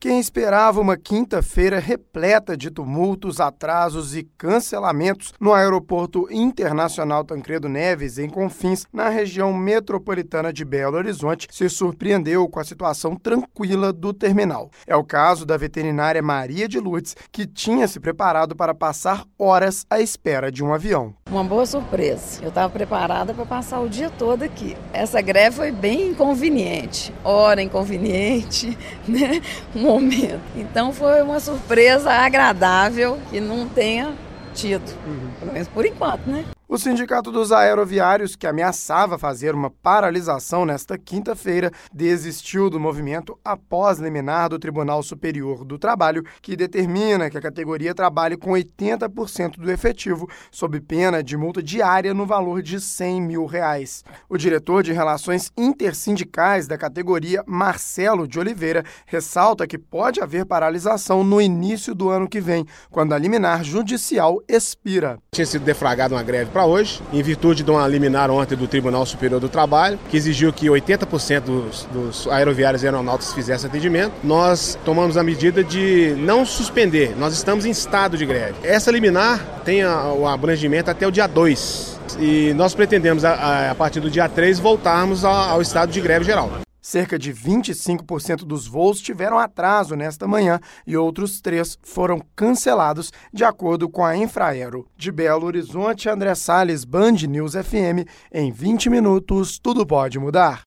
Quem esperava uma quinta-feira repleta de tumultos, atrasos e cancelamentos no Aeroporto Internacional Tancredo Neves, em Confins, na região metropolitana de Belo Horizonte, se surpreendeu com a situação tranquila do terminal. É o caso da veterinária Maria de Lourdes, que tinha se preparado para passar horas à espera de um avião. Uma boa surpresa. Eu estava preparada para passar o dia todo aqui. Essa greve foi bem inconveniente. Hora inconveniente, né? Momento. Então foi uma surpresa agradável que não tenha tido, pelo menos por enquanto, né? O Sindicato dos Aeroviários, que ameaçava fazer uma paralisação nesta quinta-feira, desistiu do movimento após liminar do Tribunal Superior do Trabalho, que determina que a categoria trabalhe com 80% do efetivo, sob pena de multa diária no valor de R$100 mil. O diretor de Relações Intersindicais da categoria, Marcelo de Oliveira, ressalta que pode haver paralisação no início do ano que vem, quando a liminar judicial expira. Tinha sido deflagrada uma greve para hoje, em virtude de uma liminar ontem do Tribunal Superior do Trabalho, que exigiu que 80% dos aeroviários e aeronautas fizessem atendimento. Nós tomamos a medida de não suspender, nós estamos em estado de greve. Essa liminar tem o abrangimento até o dia 2 e nós pretendemos, a partir do dia 3, voltarmos ao estado de greve geral. Cerca de 25% dos voos tiveram atraso nesta manhã e outros 3 foram cancelados, de acordo com a Infraero. De Belo Horizonte, André Salles, Band News FM. Em 20 minutos, tudo pode mudar.